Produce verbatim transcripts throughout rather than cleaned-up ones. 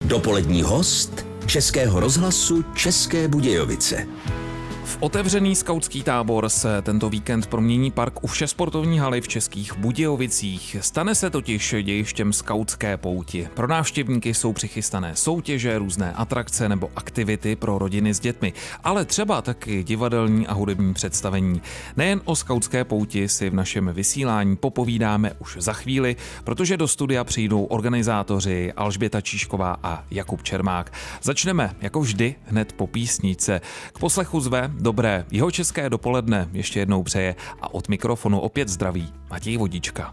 Dopolední host Českého rozhlasu České Budějovice. V otevřený skautský tábor se tento víkend promění park u vše sportovní haly v Českých Budějovicích. Stane se totiž dějištěm skautské pouti. Pro návštěvníky jsou přichystané soutěže, různé atrakce nebo aktivity pro rodiny s dětmi, ale třeba taky divadelní a hudební představení. Nejen o skautské pouti si v našem vysílání popovídáme už za chvíli, protože do studia přijdou organizátoři Alžběta Číšková a Jakub Čermák. Začneme jako vždy hned po písničce. K poslechu zve dobré jihočeské dopoledne ještě jednou přeje a od mikrofonu opět zdraví Matěj Vodička.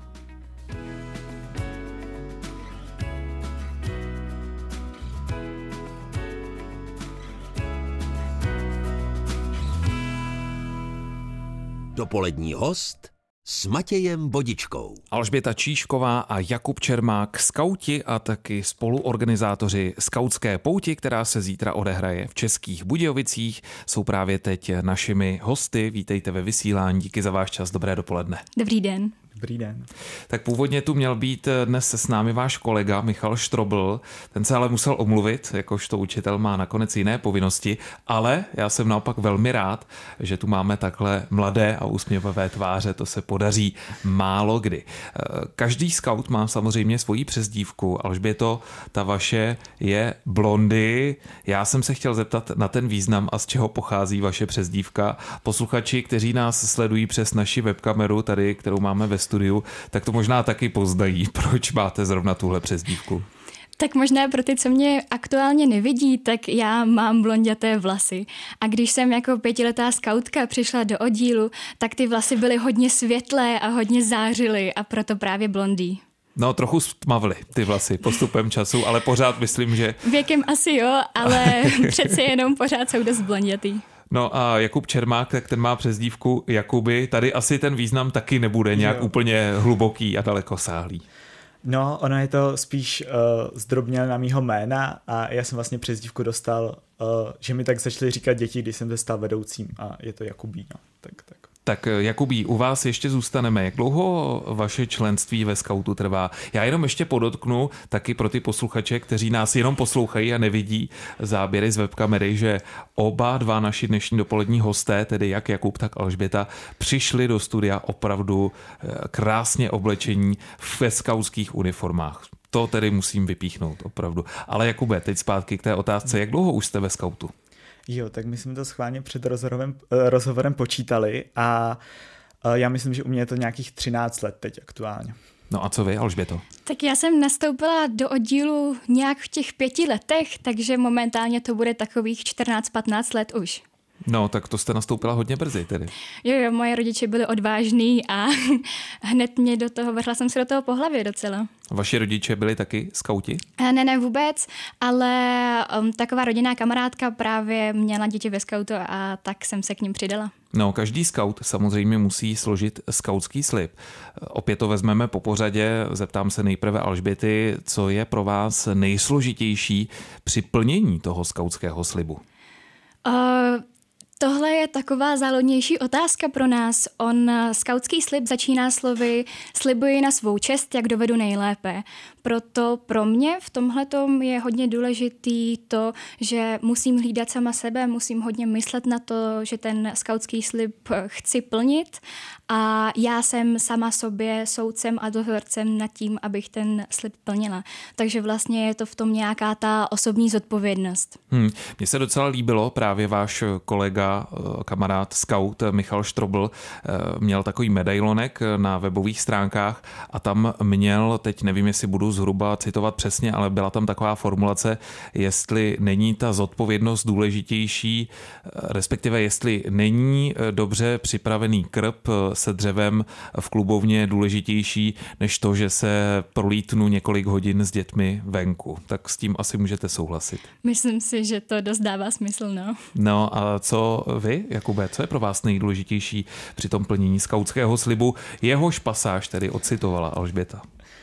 Dopolední host s Matějem Vodičkou. Alžběta Číšková a Jakub Čermák, skauti a taky spoluorganizátoři skautské pouti, která se zítra odehraje v Českých Budějovicích, jsou právě teď našimi hosty. Vítejte ve vysílání, díky za váš čas, dobré dopoledne. Dobrý den. Dobrý den. Tak původně tu měl být dnes s námi váš kolega Michal Štrobl, ten se ale musel omluvit, jakožto učitel má nakonec jiné povinnosti, ale já jsem naopak velmi rád, že tu máme takhle mladé a úsměvavé tváře, to se podaří málo kdy. Každý skaut má samozřejmě svoji přezdívku, Alžběto, ta vaše je Blondy. Já jsem se chtěl zeptat na ten význam a z čeho pochází vaše přezdívka. Posluchači, kteří nás sledují přes naši webkameru tady, kterou máme ve studiu, tak to možná taky poznají, proč máte zrovna tuhle přezdívku. Tak možná pro ty, co mě aktuálně nevidí, tak já mám blonděté vlasy. A když jsem jako pětiletá skautka přišla do oddílu, tak ty vlasy byly hodně světlé a hodně zářily a proto právě blondý. No, trochu stmavly ty vlasy postupem času, ale pořád myslím, že... Věkem asi jo, ale přece jenom pořád jsou dost blondětý. No a Jakub Čermák, tak ten má přezdívku Jakuby. Tady asi ten význam taky nebude nějak jo. úplně hluboký a dalekosáhlý. No, ono je to spíš uh, zdrobněné na mýho jména a já jsem vlastně přezdívku dostal, uh, že mi tak začali říkat děti, když jsem se stal vedoucím a je to Jakubí, no. Tak, tak. Tak Jakubí, u vás ještě zůstaneme. Jak dlouho vaše členství ve skautu trvá? Já jenom ještě podotknu taky pro ty posluchače, kteří nás jenom poslouchají a nevidí záběry z webkamery, že oba dva naši dnešní dopolední hosté, tedy jak Jakub, tak Alžběta, přišli do studia opravdu krásně oblečení ve skautských uniformách. To tedy musím vypíchnout opravdu. Ale Jakube, teď zpátky k té otázce. Jak dlouho už jste ve skautu? Jo, tak my jsme to schválně před rozhovorem, rozhovorem počítali a já myslím, že u mě je to nějakých třináct let teď aktuálně. No a co vy, Alžběto? Tak já jsem nastoupila do oddílu nějak v těch pěti letech, takže momentálně to bude takových čtrnáct patnáct let už. No, tak to jste nastoupila hodně brzy tedy. Jo, jo, moje rodiče byli odvážní a hned mě do toho, vrhla jsem se do toho po hlavě docela. Vaši rodiče byli taky skauti? Ne, ne vůbec, ale um, taková rodinná kamarádka právě měla děti ve skautu a tak jsem se k ním přidala. No, každý skaut samozřejmě musí složit skautský slib. Opět to vezmeme po pořadě, zeptám se nejprve Alžběty, co je pro vás nejsložitější při plnění toho skautského slibu? Uh, Tohle je taková záludnější otázka pro nás. On skautský slib začíná slovy slibuji na svou čest, jak dovedu nejlépe. Proto pro mě v tomhletom je hodně důležitý to, že musím hlídat sama sebe, musím hodně myslet na to, že ten skautský slib chci plnit a já jsem sama sobě soudcem a dozorcem nad tím, abych ten slib plnila. Takže vlastně je to v tom nějaká ta osobní zodpovědnost. Hmm. Mně se docela líbilo právě váš kolega, kamarád, skaut Michal Štrobl měl takový medailonek na webových stránkách a tam měl, teď nevím, jestli budu zhruba citovat přesně, ale byla tam taková formulace, jestli není ta zodpovědnost důležitější, respektive jestli není dobře připravený krb se dřevem v klubovně důležitější, než to, že se prolítnu několik hodin s dětmi venku. Tak s tím asi můžete souhlasit. Myslím si, že to dost dává smysl, no. No a co vy, Jakube, co je pro vás nejdůležitější při tom plnění skautského slibu? Jehož pasáž tedy ocitovala Alžběta.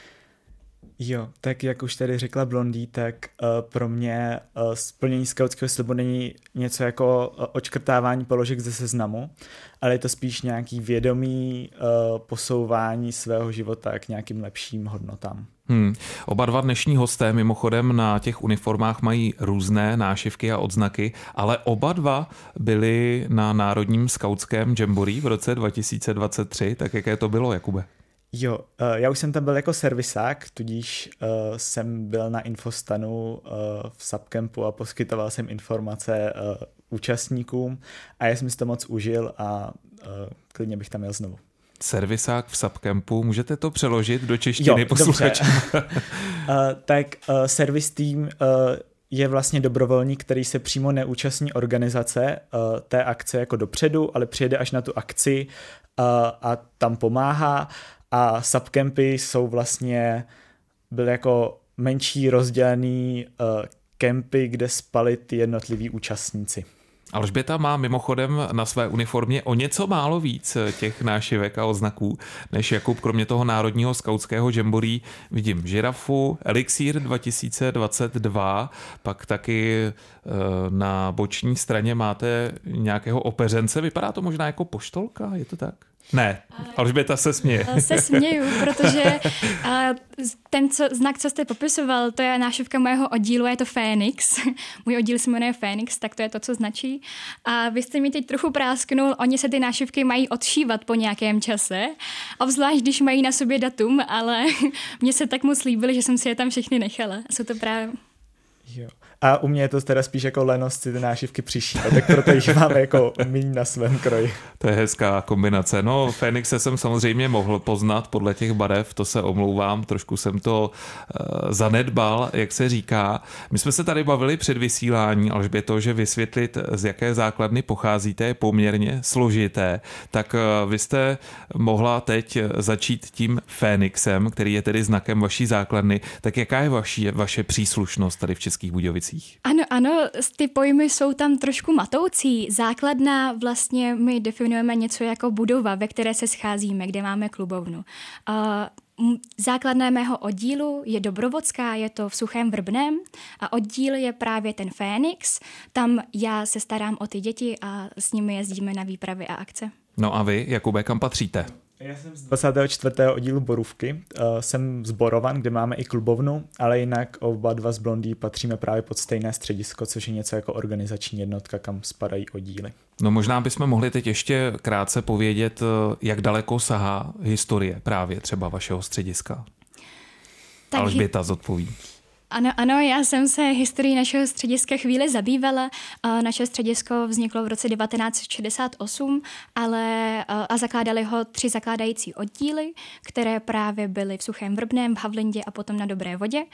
Jo, tak jak už tady řekla Blondý, tak uh, pro mě uh, splnění skautského slibu není něco jako uh, odškrtávání položek ze seznamu, ale je to spíš nějaký vědomý uh, posouvání svého života k nějakým lepším hodnotám. Hmm. Oba dva dnešní hosté mimochodem na těch uniformách mají různé nášivky a odznaky, ale oba dva byli na Národním skautském jamboree v roce dva tisíce dvacet tři, tak jaké to bylo, Jakube? Jo, já už jsem tam byl jako servisák, tudíž uh, jsem byl na infostanu uh, v Subcampu a poskytoval jsem informace uh, účastníkům a já jsem si to moc užil a uh, klidně bych tam jel znovu. Servisák v Subcampu, můžete to přeložit do češtiny posluchačům? uh, tak uh, servis tým uh, je vlastně dobrovolník, který se přímo neúčastní organizace uh, té akce jako dopředu, ale přijede až na tu akci uh, a tam pomáhá. A subcampy jsou vlastně, byly jako menší rozdělený uh, kempy, kde spali ty jednotliví účastníci. Alžběta má mimochodem na své uniformě o něco málo víc těch nášivek a odznaků než Jakub. Kromě toho Národního skautského jamboree vidím žirafu, Elixír dva tisíce dvacet dva, pak taky na boční straně máte nějakého opeřence. Vypadá to možná jako poštolka, je to tak? Ne, Alžběta se směje. Se směju, protože ten co, znak, co jste popisoval, to je nášivka mého oddílu, je to Fénix. Můj oddíl se jmenuje Fénix, tak to je to, co značí. A vy jste mi teď trochu prásknul, oni se ty nášivky mají odšívat po nějakém čase, obzvlášť když mají na sobě datum, ale mně se tak moc líbily, že jsem si je tam všechny nechala. Jsou to právě... Jo. A u mě je to teda spíš jako lenost si ty nášivky přišít, tak proto jich máme jako míň na svém kroji. To je hezká kombinace. No, Fénixe jsem samozřejmě mohl poznat podle těch barev, to se omlouvám, trošku jsem to uh, zanedbal, jak se říká. My jsme se tady bavili před vysílání, Alžběto, že vysvětlit, z jaké základny pocházíte, je poměrně složité. Tak uh, vy jste mohla teď začít tím Fénixem, který je tedy znakem vaší základny. Tak jaká je vaši, vaše příslušnost tady v Českých Budějovicích? Ano, ano, ty pojmy jsou tam trošku matoucí. Základna vlastně my definujeme něco jako budova, ve které se scházíme, kde máme klubovnu. Uh, základna mého oddílu je Dobrovodská, je to v Suchém Vrbném a oddíl je právě ten Fénix. Tam já se starám o ty děti a s nimi jezdíme na výpravy a akce. No a vy, Jakube, kam patříte? Já jsem z dvacátého čtvrtého oddílu Borůvky, uh, jsem z Borovan, kde máme i klubovnu, ale jinak oba dva z Blondý patříme právě pod stejné středisko, což je něco jako organizační jednotka, kam spadají oddíly. No možná bychom mohli teď ještě krátce povědět, jak daleko sahá historie právě třeba vašeho střediska. Tak Alžběta zodpoví. Ano, ano, já jsem se historií našeho střediska chvíli zabývala. Naše středisko vzniklo v roce devatenáct set šedesát osm, ale a zakládali ho tři zakládající oddíly, které právě byly v Suchém Vrbném, v Havlindě a potom na Dobré Vodě.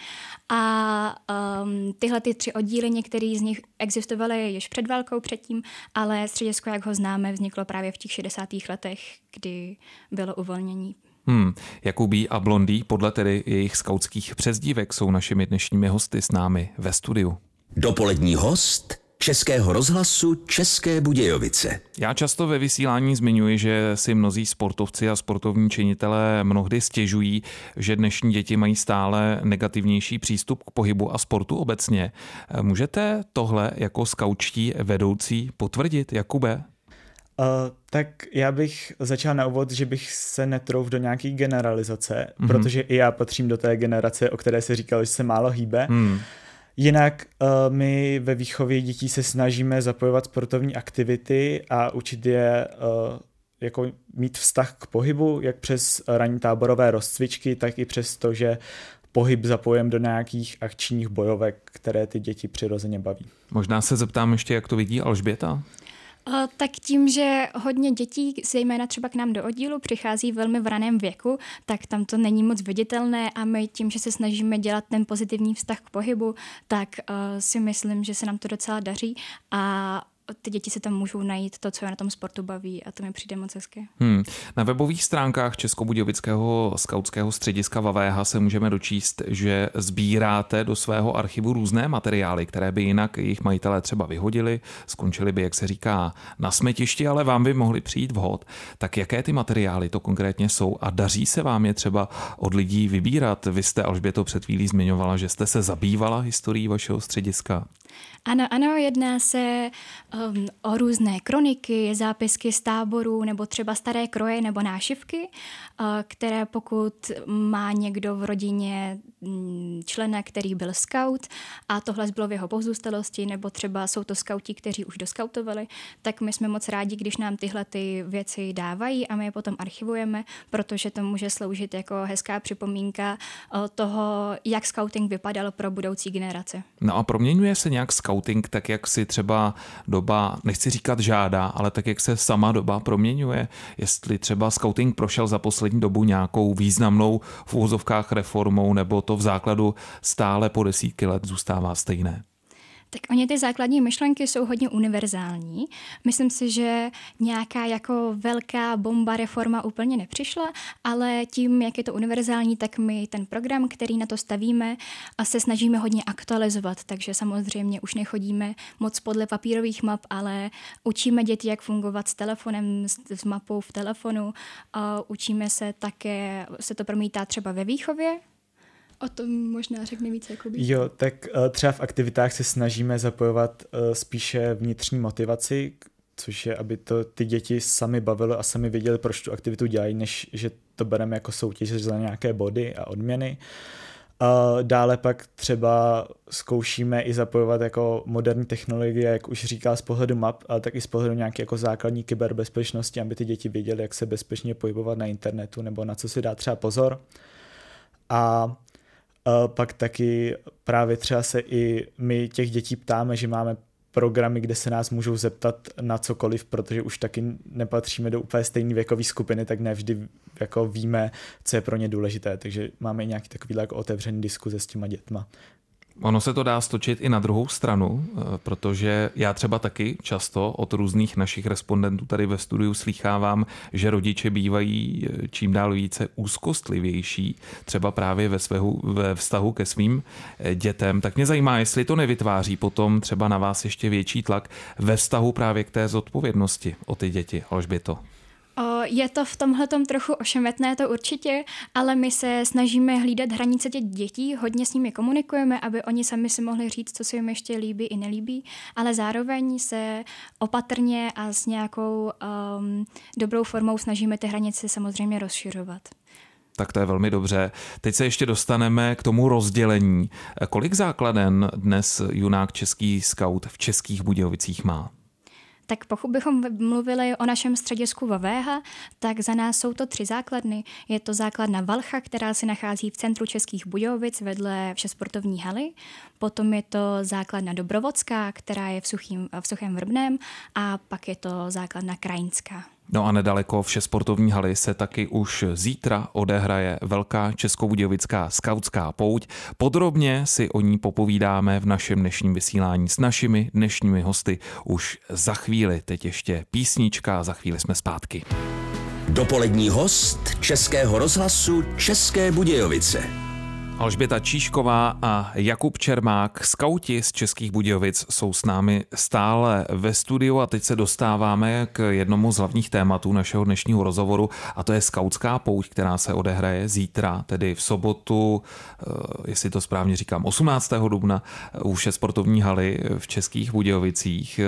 A um, tyhle ty tři oddíly, některý z nich existovaly již před válkou předtím, ale středisko, jak ho známe, vzniklo právě v těch šedesátých letech, kdy bylo uvolnění. Hmm. Jakubí a Blondý, podle tedy jejich skautských přezdívek, jsou našimi dnešními hosty s námi ve studiu. Dopolední host Českého rozhlasu České Budějovice. Já často ve vysílání zmiňuji, že si mnozí sportovci a sportovní činitelé mnohdy stěžují, že dnešní děti mají stále negativnější přístup k pohybu a sportu obecně. Můžete tohle jako skautští vedoucí potvrdit, Jakube? Uh, tak já bych začal na úvod, že bych se netrouf do nějaký generalizace, mm-hmm. protože i já patřím do té generace, o které se říkalo, že se málo hýbe. Mm. Jinak uh, my ve výchově dětí se snažíme zapojovat sportovní aktivity a učit je uh, jako mít vztah k pohybu, jak přes ranní táborové rozcvičky, tak i přes to, že pohyb zapojem do nějakých akčních bojovek, které ty děti přirozeně baví. Možná se zeptám ještě, jak to vidí Alžběta? Tak tím, že hodně dětí, zejména třeba k nám do oddílu, přichází velmi v raném věku, tak tam to není moc viditelné a my tím, že se snažíme dělat ten pozitivní vztah k pohybu, tak uh, si myslím, že se nám to docela daří a ty děti se tam můžou najít to, co je na tom sportu baví a to mi přijde moc hezké. Hmm. Na webových stránkách Českobudějovického skautského střediska Vavéha se můžeme dočíst, že sbíráte do svého archivu různé materiály, které by jinak jejich majitelé třeba vyhodili, skončili by, jak se říká, na smetišti, ale vám by mohli přijít vhod. Tak jaké ty materiály to konkrétně jsou a daří se vám je třeba od lidí vybírat? Vy jste, Alžběto, před chvílí zmiňovala, že jste se zabývala historií vašeho střediska. Ano, ano, jedná se um, o různé kroniky, zápisky z táborů nebo třeba staré kroje nebo nášivky, uh, které pokud má někdo v rodině um, člena, který byl skaut a tohle bylo v jeho pozůstalosti, nebo třeba jsou to skauti, kteří už doskautovali, tak my jsme moc rádi, když nám tyhle ty věci dávají a my je potom archivujeme, protože to může sloužit jako hezká připomínka uh, toho, jak skauting vypadal pro budoucí generace. No a proměňuje se nějak skauting tak, jak si třeba doba, nechci říkat žádá, ale tak, jak se sama doba proměňuje? Jestli třeba skauting prošel za poslední dobu nějakou významnou v uvozovkách reformou, nebo to v základu stále po desítky let zůstává stejné? Tak oni ty základní myšlenky jsou hodně univerzální. Myslím si, že nějaká jako velká bomba reforma úplně nepřišla, ale tím, jak je to univerzální, tak my ten program, který na to stavíme, se snažíme hodně aktualizovat. Takže samozřejmě už nechodíme moc podle papírových map, ale učíme děti, jak fungovat s telefonem, s mapou v telefonu. Učíme se také, se to promítá třeba ve výchově. O tom možná řekne více Jakubí. Jo, tak třeba v aktivitách se snažíme zapojovat spíše vnitřní motivaci, což je, aby to ty děti sami bavilo a sami věděli, proč tu aktivitu dělají, než že to bereme jako soutěž za nějaké body a odměny. Dále pak třeba zkoušíme i zapojovat jako moderní technologie, jak už říkal, z pohledu map, ale tak i z pohledu nějaké jako základní kyberbezpečnosti, aby ty děti věděly, jak se bezpečně pohybovat na internetu nebo na co si dá třeba pozor. A pak taky právě třeba se i my těch dětí ptáme, že máme programy, kde se nás můžou zeptat na cokoliv, protože už taky nepatříme do úplně stejné věkové skupiny, tak ne vždy jako víme, co je pro ně důležité, takže máme i nějaký takový jako otevřený diskuze s těma dětma. Ono se to dá stočit i na druhou stranu, protože já třeba taky často od různých našich respondentů tady ve studiu slýchávám, že rodiče bývají čím dál více úzkostlivější, třeba právě ve, svého, ve vztahu ke svým dětem. Tak mě zajímá, jestli to nevytváří potom třeba na vás ještě větší tlak ve vztahu právě k té zodpovědnosti o ty děti, Alžběto. Je to v tomhletom trochu ošemetné, to určitě, ale my se snažíme hlídat hranice těch dětí, hodně s nimi komunikujeme, aby oni sami si mohli říct, co se jim ještě líbí i nelíbí, ale zároveň se opatrně a s nějakou um, dobrou formou snažíme ty hranice samozřejmě rozšiřovat. Tak to je velmi dobře. Teď se ještě dostaneme k tomu rozdělení. Kolik základen dnes junák český skaut v Českých Budějovicích má? Tak pokud bychom mluvili o našem středisku Vavéha, tak za nás jsou to tři základny. Je to základna Valcha, která se nachází v centru Českých Budějovic vedle Všesportovní haly. Potom je to základna Dobrovodská, která je v, Suchým, v Suchém Vrbném, a pak je to základna Krajinská. No a nedaleko Všesportovní haly se taky už zítra odehraje velká českobudějovická skautská pouť. Podrobně si o ní popovídáme v našem dnešním vysílání s našimi dnešními hosty už za chvíli. Teď ještě písnička a za chvíli jsme zpátky. Dopolední host Českého rozhlasu České Budějovice. Alžběta Číšková a Jakub Čermák, skauti z Českých Budějovic, jsou s námi stále ve studiu a teď se dostáváme k jednomu z hlavních tématů našeho dnešního rozhovoru, a to je skautská pouť, která se odehraje zítra, tedy v sobotu, jestli to správně říkám, osmnáctého dubna u Všesportovní haly v Českých Budějovicích.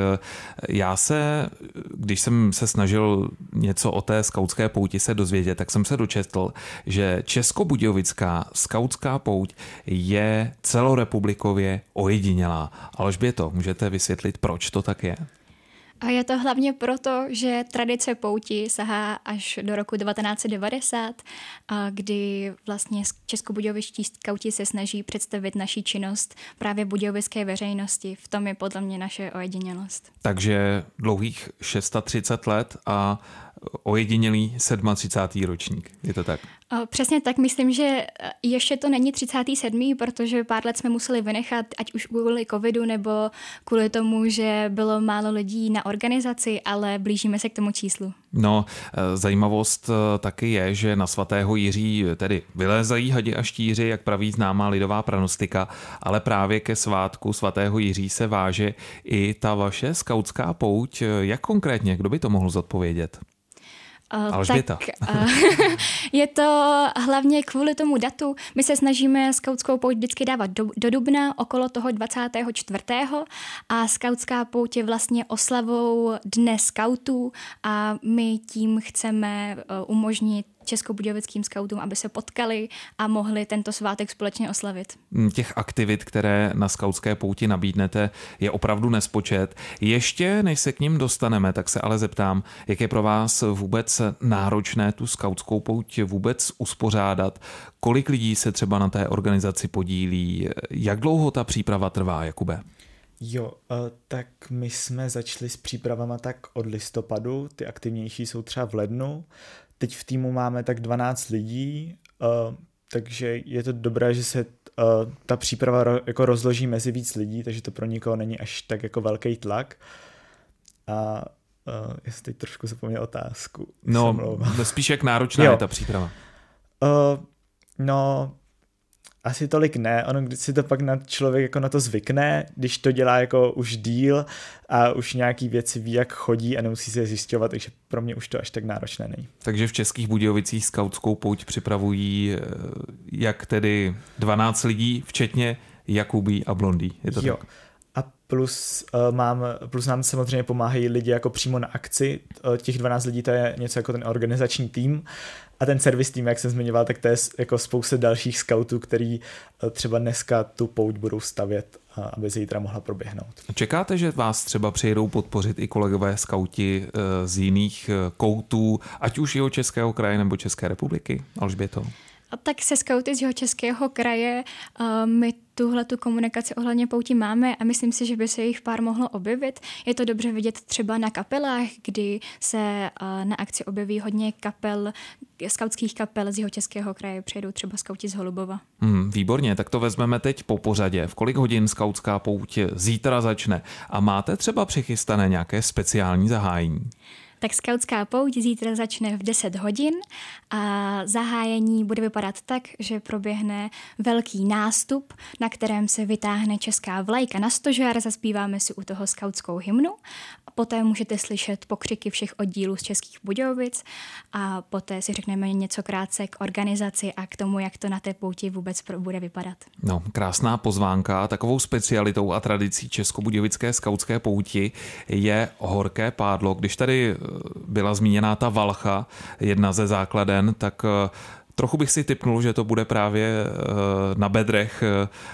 Já se, když jsem se snažil něco o té skautské pouti se dozvědět, tak jsem se dočetl, že Českobudějovická skautská pouť je celorepublikově ojedinělá. Alžběto, můžete vysvětlit, proč to tak je? A je to hlavně proto, že tradice pouti sahá až do roku devatenáct set devadesát, kdy vlastně českobudějovičtí skauti se snaží představit naši činnost právě budějovické veřejnosti. V tom je podle mě naše ojedinělost. Takže dlouhých třicet šest let a ojedinělý třicátý sedmý ročník. Je to tak? Přesně tak. Myslím, že ještě to není třicátý sedmý, protože pár let jsme museli vynechat, ať už kvůli covidu nebo kvůli tomu, že bylo málo lidí na organizaci, ale blížíme se k tomu číslu. No, zajímavost taky je, že na svatého Jiří tedy vylézají hadi a štíři, jak praví známá lidová pranostika, ale právě ke svátku svatého Jiří se váže i ta vaše skautská pouť. Jak konkrétně? Kdo by to mohl zodpovědět? Uh, Alžběta. Tak, uh, je to hlavně kvůli tomu datu. My se snažíme skautskou pouť vždycky dávat do, do dubna, okolo toho dvacátého čtvrtého a skautská pouť je vlastně oslavou Dne skautů a my tím chceme uh, umožnit českobudějovickým skautům, aby se potkali a mohli tento svátek společně oslavit. Těch aktivit, které na skautské pouti nabídnete, je opravdu nespočet. Ještě než se k nim dostaneme, tak se ale zeptám, jak je pro vás vůbec náročné tu skautskou pouť vůbec uspořádat? Kolik lidí se třeba na té organizaci podílí? Jak dlouho ta příprava trvá, Jakube? Jo, tak my jsme začali s přípravama tak od listopadu, ty aktivnější jsou třeba v lednu. Teď v týmu máme tak dvanáct lidí, uh, takže je to dobré, že se uh, ta příprava ro, jako rozloží mezi víc lidí, takže to pro nikoho není až tak jako velký tlak. A uh, já jsem teď trošku zapomněl otázku. No, spíš jak náročná jo. je ta příprava? Uh, no, asi tolik ne, ono když si to pak na člověk jako na to zvykne, když to dělá jako už díl a už nějaký věci ví, jak chodí a nemusí se je zjišťovat, takže pro mě už to až tak náročné není. Takže v Českých Budějovicích skautskou pouť připravují jak tedy dvanáct lidí, včetně Jakubí a Blondý, je to jo. tak? A plus, uh, mám, plus nám samozřejmě pomáhají lidi jako přímo na akci, uh, těch dvanáct lidí to je něco jako ten organizační tým a ten servis tým, jak jsem zmiňoval, tak to je jako spousta dalších skautů, který uh, třeba dneska tu pouť budou stavět, uh, aby zítra mohla proběhnout. Čekáte, že vás třeba přijedou podpořit i kolegové skauti uh, z jiných uh, koutů, ať už jeho Českého kraje nebo České republiky, Alžběto? A tak se skauty z Jihočeského kraje uh, my tuhle tu komunikaci ohledně pouti máme a myslím si, že by se jich pár mohlo objevit. Je to dobře vidět třeba na kapelách, kdy se uh, na akci objeví hodně kapel, skautských kapel z Jihočeského kraje, přijedou třeba skauti z Holubova. Hmm, výborně, tak to vezmeme teď po pořadě. V kolik hodin skautská pouť zítra začne? A máte třeba přichystané nějaké speciální zahájení? Tak skautská pouť zítra začne v deset hodin a zahájení bude vypadat tak, že proběhne velký nástup, na kterém se vytáhne česká vlajka na stožár, zazpíváme si u toho skautskou hymnu a poté můžete slyšet pokřiky všech oddílů z Českých Budějovic a poté si řekneme něco krátce k organizaci a k tomu, jak to na té pouti vůbec bude vypadat. No, krásná pozvánka. Takovou specialitou a tradicí českobudějovické skautské pouti je horké pádlo. Když tady byla zmíněná ta valcha, jedna ze základen, tak trochu bych si tipnul, že to bude právě na bedrech,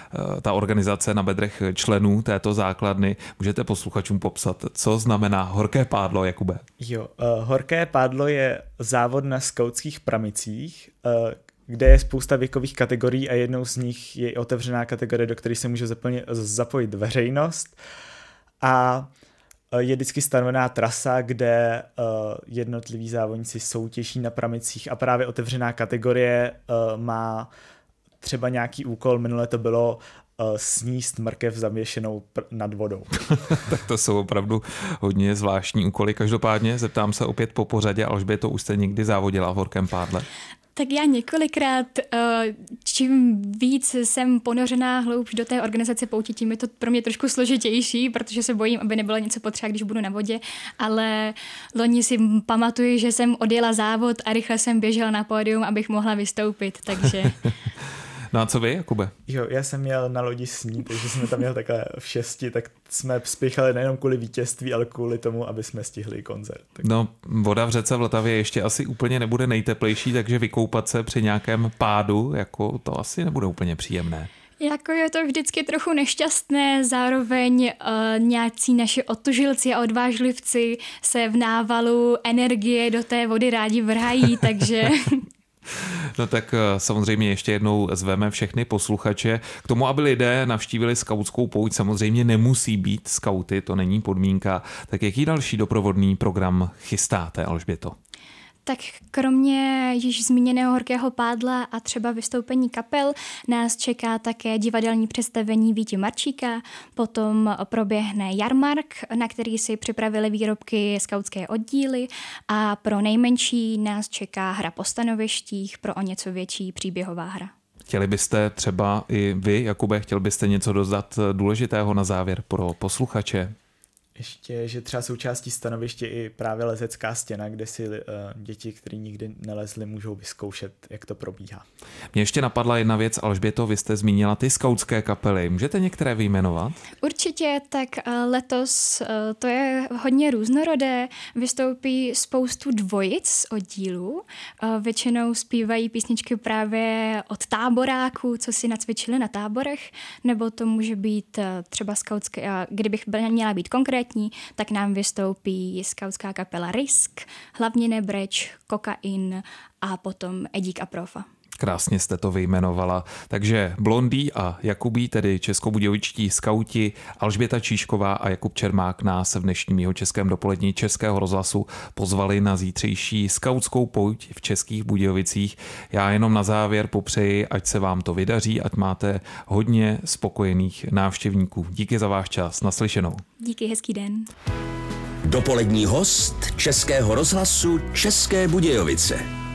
ta organizace na bedrech členů této základny. Můžete posluchačům popsat, co znamená horké pádlo, Jakube? Jo, uh, horké pádlo je závod na skautských pramicích, uh, kde je spousta věkových kategorií a jednou z nich je otevřená kategorie, do které se může zaplně, zapojit veřejnost. A je vždycky stanovená trasa, kde uh, jednotliví závodníci soutěží na pramicích a právě otevřená kategorie uh, má třeba nějaký úkol, minule to bylo uh, sníst mrkev zavěšenou pr- nad vodou. Tak to jsou opravdu hodně zvláštní úkoly. Každopádně zeptám se opět po pořadě, Alžběto, už jste někdy závodila v horkém pádle? Tak já několikrát, čím víc jsem ponořená hloubš do té organizace pouti, tím je to pro mě trošku složitější, protože se bojím, aby nebylo něco potřeba, když budu na vodě, ale loni si pamatuju, že jsem odjela závod a rychle jsem běžela na pódium, abych mohla vystoupit, takže... No a co vy, Jakube? Jo, já jsem měl na lodi sní, takže jsme tam měl takhle v šesti, tak jsme spěchali nejenom kvůli vítězství, ale kvůli tomu, aby jsme stihli koncert. Tak... No, voda v řece Vltavě ještě asi úplně nebude nejteplejší, takže vykoupat se při nějakém pádu, jako to asi nebude úplně příjemné. Jako je to vždycky trochu nešťastné, zároveň uh, nějací naši otužilci a odvážlivci se v návalu energie do té vody rádi vrhají, takže... No tak samozřejmě ještě jednou zveme všechny posluchače. K tomu, aby lidé navštívili skautskou pouť, samozřejmě nemusí být skauty, to není podmínka. Tak jaký další doprovodný program chystáte, Alžběto? Tak kromě již zmíněného horkého pádla a třeba vystoupení kapel nás čeká také divadelní představení Víti Marčíka, potom proběhne jarmark, na který si připravili výrobky skautské oddíly a pro nejmenší nás čeká hra po stanovištích, pro o něco větší příběhová hra. Chtěli byste třeba i vy, Jakube, chtěl byste něco dodat důležitého na závěr pro posluchače? ještě, že třeba součástí stanoviště i právě lezecká stěna, kde si uh, děti, které nikdy nelezly, můžou vyzkoušet, jak to probíhá. Mě ještě napadla jedna věc, Alžběto, vy jste zmínila ty skautské kapely. Můžete některé vyjmenovat? Určitě, tak letos to je hodně různorodé. Vystoupí spoustu dvojic oddílů. Většinou zpívají písničky právě od táboráků, co si nacvičili na táborech, nebo to může být třeba skautské, kdybych měla být konkrétní, tak nám vystoupí skautská kapela Risk, hlavně Nebreč, Kokain a potom Edík a Profa. Krásně jste to vyjmenovala. Takže Blondý a Jakubí, tedy českobudějovičtí skauti, Alžběta Číšková a Jakub Čermák nás v dnešním Jihočeském dopolední Českého rozhlasu pozvali na zítřejší skautskou pouť v Českých Budějovicích. Já jenom na závěr popřeji, ať se vám to vydaří, ať máte hodně spokojených návštěvníků. Díky za váš čas. Naslyšenou. Díky, hezký den. Dopolední host Českého rozhlasu České Budějovice.